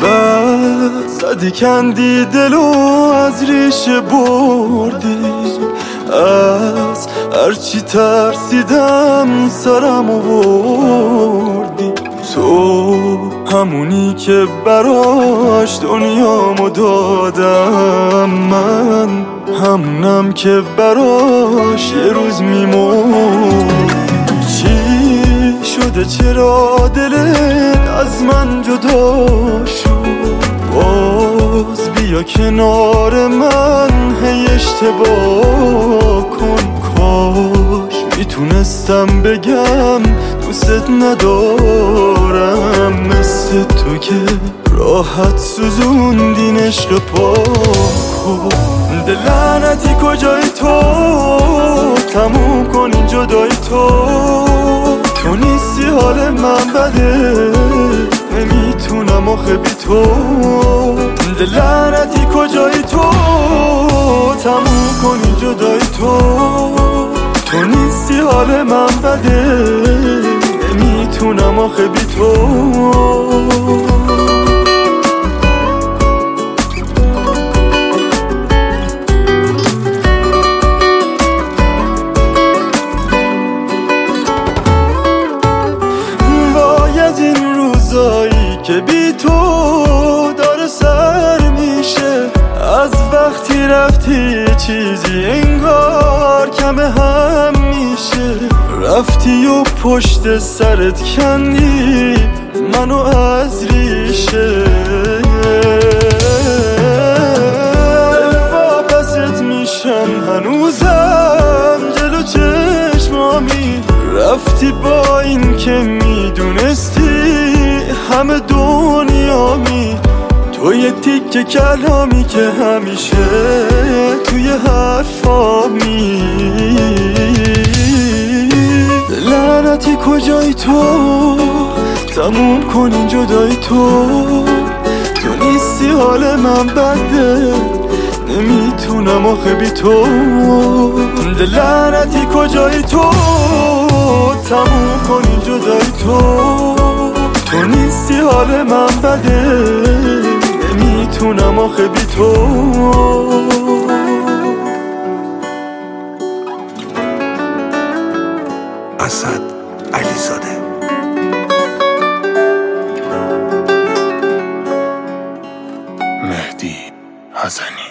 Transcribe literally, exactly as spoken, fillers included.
بعد زدی کندی دلو از ریشه بردی، از هرچی ترسیدم سرم آوردی. تو همونی که براش دنیامو دادم، من همونم که براش یه روز میمرد. چی شده چرا دلت از من جدا شد؟ باز بیا کنار من، هی اشتباه کن. کاش میتونستم بگم دوست ندارم، مثل تو که راحت سوزوندین عشق پاکو. دل لعنتی کجای تو؟ تموم کن این جدای تو. تو نیستی حال من بده، نمیتونم آخه بی تو. دل لعنتی کجای تو؟ تموم کن این جدای تو. تو نیستی حال من بده، نمیتونم آخه بی تو. این روزایی که بی تو داره سر میشه، از وقتی رفتی چیزی انگار کم هم میشه. رفتی و پشت سرت کندی منو از ریشه، واپست میشم هنوزم جلو چشمامی. رفتی با این که میدونستی همه دنیامی. تو یه تیکه کلامی که همیشه توی حرفامی. لعنتی کجای تو؟ تموم کن این جدای تو. تو نیستی حال من بده، نمیتونم آخه بی تو. لعنتی کجای تو؟ تموم کن این جدای تو. تو نیستی حال من بده، نمیتونم آخه بی تو. اسد علیزاده. مهدی حسنی.